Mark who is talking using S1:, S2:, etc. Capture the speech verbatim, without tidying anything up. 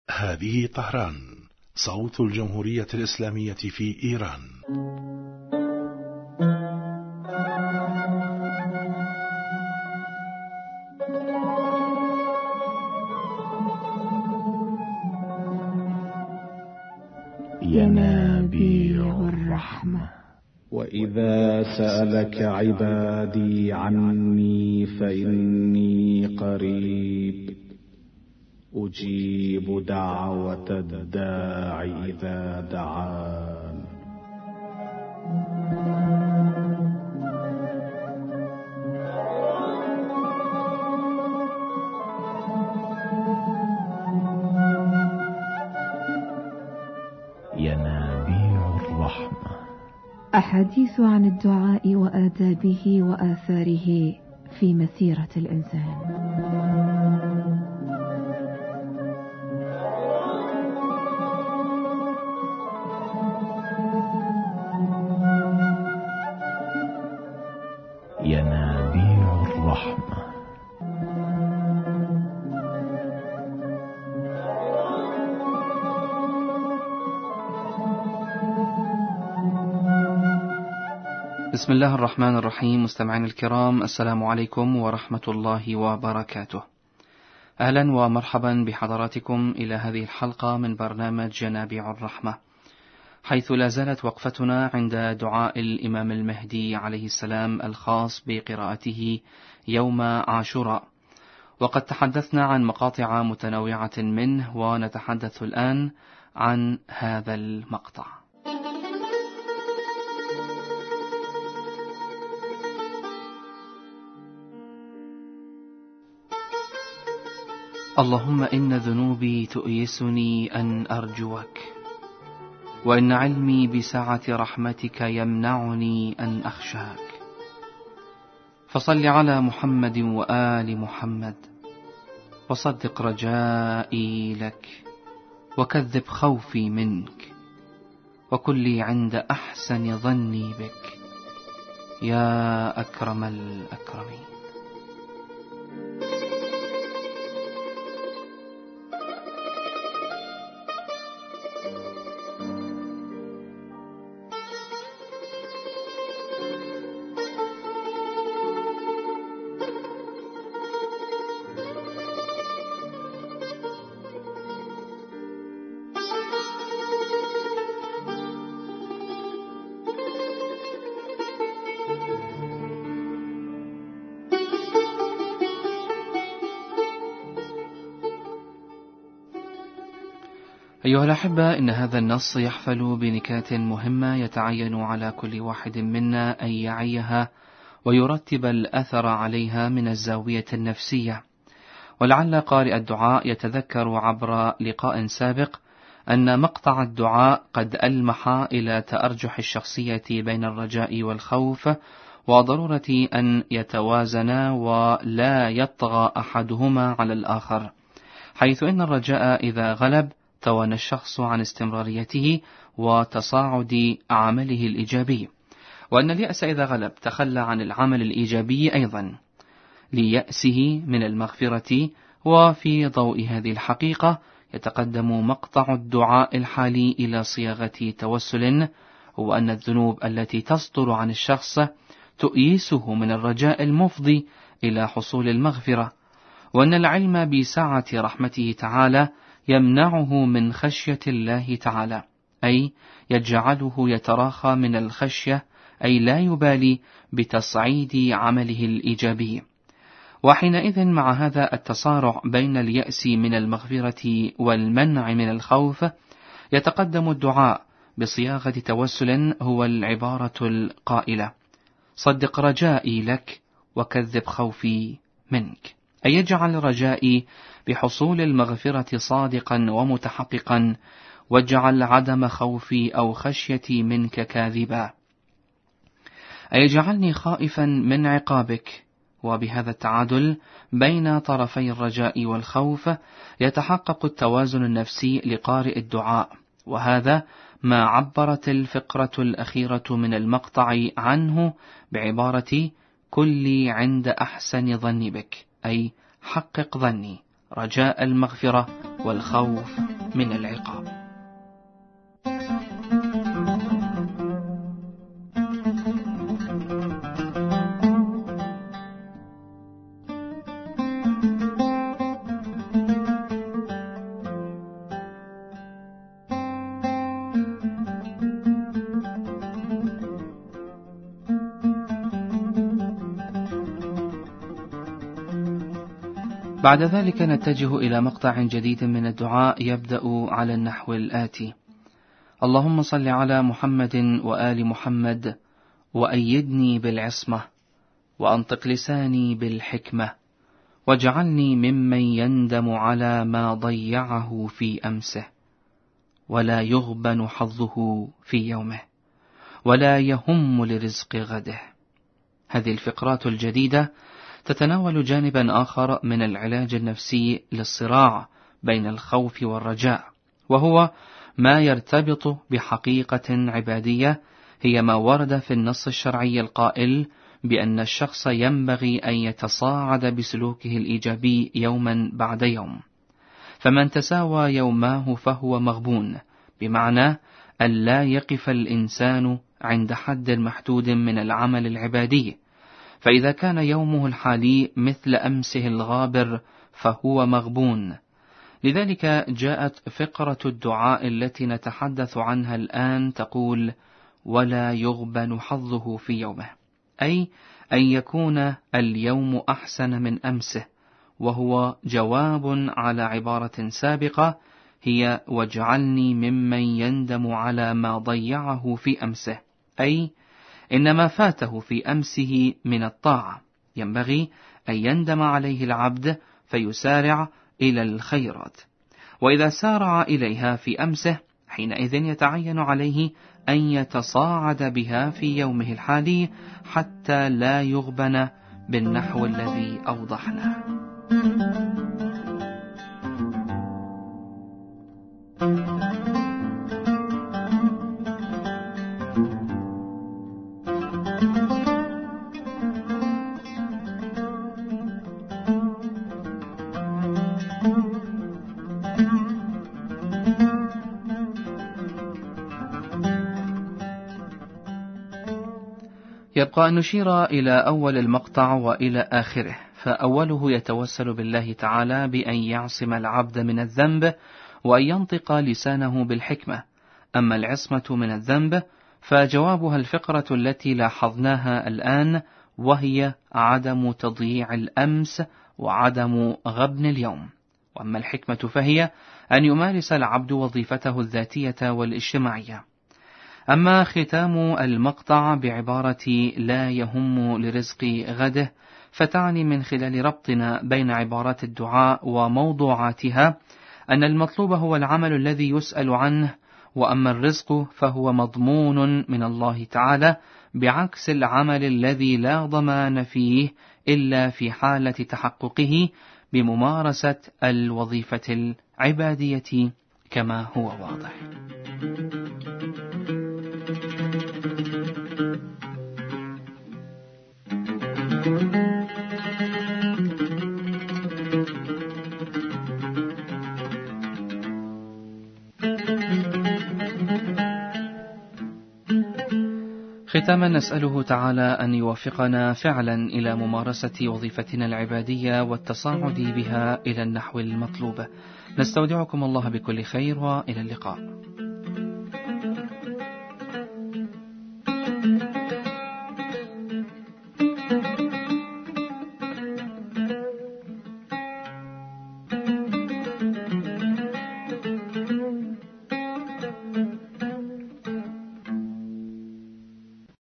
S1: هذه طهران، صوت الجمهورية الإسلامية في إيران.
S2: ينابيع الرحمة.
S3: وإذا سألك عبادي عني فإني قريب أجيب دعوة الداع إذا دعان.
S2: ينابيع الرحمة.
S4: أحاديث عن الدعاء وآدابه وآثاره في مسيرة الإنسان.
S2: ينابيع الرحمة.
S5: بسم الله الرحمن الرحيم. مستمعين الكرام، السلام عليكم ورحمة الله وبركاته. أهلا ومرحبا بحضراتكم إلى هذه الحلقة من برنامج ينابيع الرحمة، حيث لا زالت وقفتنا عند دعاء الإمام المهدي عليه السلام الخاص بقراءته يوم عاشوراء، وقد تحدثنا عن مقاطع متنوعة منه، ونتحدث الآن عن هذا المقطع. اللهم إن ذنوبي تؤيسني أن أرجوك، وإن علمي بسعة رحمتك يمنعني أن أخشاك، فصل على محمد وآل محمد، وصدق رجائي لك، وكذب خوفي منك، وكن لي عند أحسن ظني بك يا أكرم الأكرمين. أيها الأحبة، إن هذا النص يحفل بنكات مهمة يتعين على كل واحد منا أن يعيها ويرتب الأثر عليها من الزاوية النفسية. ولعل قارئ الدعاء يتذكر عبر لقاء سابق أن مقطع الدعاء قد ألمح إلى تأرجح الشخصية بين الرجاء والخوف، وضرورة أن يتوازنا ولا يطغى أحدهما على الآخر، حيث إن الرجاء إذا غلب توانى الشخص عن استمراريته وتصاعد عمله الإيجابي، وأن اليأس إذا غلب تخلى عن العمل الإيجابي أيضا ليأسه من المغفرة. وفي ضوء هذه الحقيقة يتقدم مقطع الدعاء الحالي إلى صياغة توسل، هو أن الذنوب التي تصدر عن الشخص تؤيسه من الرجاء المفضي إلى حصول المغفرة، وأن العلم بسعة رحمته تعالى يمنعه من خشية الله تعالى، أي يجعله يتراخى من الخشية، أي لا يبالي بتصعيد عمله الإيجابي. وحينئذ مع هذا التصارع بين اليأس من المغفرة والمنع من الخوف، يتقدم الدعاء بصياغة توسل هو العبارة القائلة: صدق رجائي لك، وكذب خوفي منك، أي يجعل رجائي بحصول المغفرة صادقا ومتحققا، واجعل عدم خوفي أو خشيتي منك كاذبا، أي يجعلني خائفا من عقابك. وبهذا التعادل بين طرفي الرجاء والخوف يتحقق التوازن النفسي لقارئ الدعاء، وهذا ما عبرت الفقرة الأخيرة من المقطع عنه بعبارة كل عند أحسن ظن بك، أي حقق ظني، رجاء المغفرة والخوف من العقاب. بعد ذلك نتجه إلى مقطع جديد من الدعاء يبدأ على النحو الآتي: اللهم صل على محمد وآل محمد، وأيدني بالعصمة، وأنطق لساني بالحكمة، واجعلني ممن يندم على ما ضيعه في أمسه، ولا يغبن حظه في يومه، ولا يهم لرزق غده. هذه الفقرات الجديدة تتناول جانبا آخر من العلاج النفسي للصراع بين الخوف والرجاء، وهو ما يرتبط بحقيقة عبادية هي ما ورد في النص الشرعي القائل بأن الشخص ينبغي أن يتصاعد بسلوكه الإيجابي يوما بعد يوم، فمن تساوى يوماه فهو مغبون، بمعنى أن لا يقف الإنسان عند حد محدود من العمل العبادي، فإذا كان يومه الحالي مثل أمسه الغابر فهو مغبون. لذلك جاءت فقرة الدعاء التي نتحدث عنها الآن تقول: ولا يغبن حظه في يومه، أي أن يكون اليوم أحسن من أمسه، وهو جواب على عبارة سابقة هي: واجعلني ممن يندم على ما ضيعه في أمسه، أي إن ما فاته في أمسه من الطاعة ينبغي أن يندم عليه العبد فيسارع إلى الخيرات، وإذا سارع إليها في أمسه حينئذ يتعين عليه أن يتصاعد بها في يومه الحالي حتى لا يغبن بالنحو الذي أوضحناه. يبقى أن نشير إلى أول المقطع وإلى آخره، فأوله يتوسل بالله تعالى بأن يعصم العبد من الذنب وأن ينطق لسانه بالحكمة. أما العصمة من الذنب فجوابها الفقرة التي لاحظناها الآن، وهي عدم تضييع الأمس وعدم غبن اليوم. وأما الحكمة فهي أن يمارس العبد وظيفته الذاتية والاجتماعية. أما ختام المقطع بعبارة لا يهم لرزق غده فتعني من خلال ربطنا بين عبارات الدعاء وموضوعاتها أن المطلوب هو العمل الذي يسأل عنه، وأما الرزق فهو مضمون من الله تعالى، بعكس العمل الذي لا ضمان فيه إلا في حالة تحققه بممارسة الوظيفة العبادية كما هو واضح. ختاما نسأله تعالى أن يوفقنا فعلا إلى ممارسة وظيفتنا العبادية والتصاعد بها إلى النحو المطلوب. نستودعكم الله بكل خير، وإلى اللقاء.